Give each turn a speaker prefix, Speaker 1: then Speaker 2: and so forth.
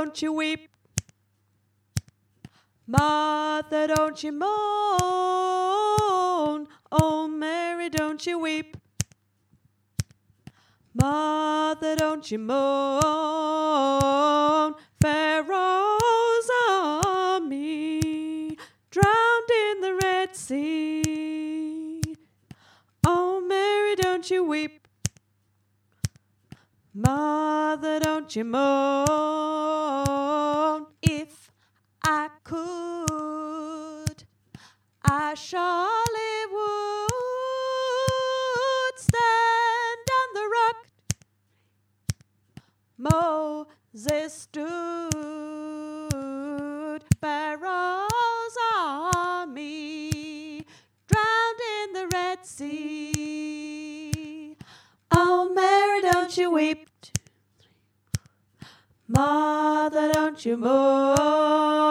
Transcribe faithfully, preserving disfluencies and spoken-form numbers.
Speaker 1: don't you weep. Martha, don't you moan. Oh, Mary, don't you weep. Martha, don't you moan. Pharaoh's army drowned in the Red Sea. Oh, Mary, don't you weep. Mother, don't you moan. If I could, I surely would stand on the rock. Moses stood. Pharaoh's army drowned in the Red Sea. Oh, Mary, don't you weep. Mother, don't you moan.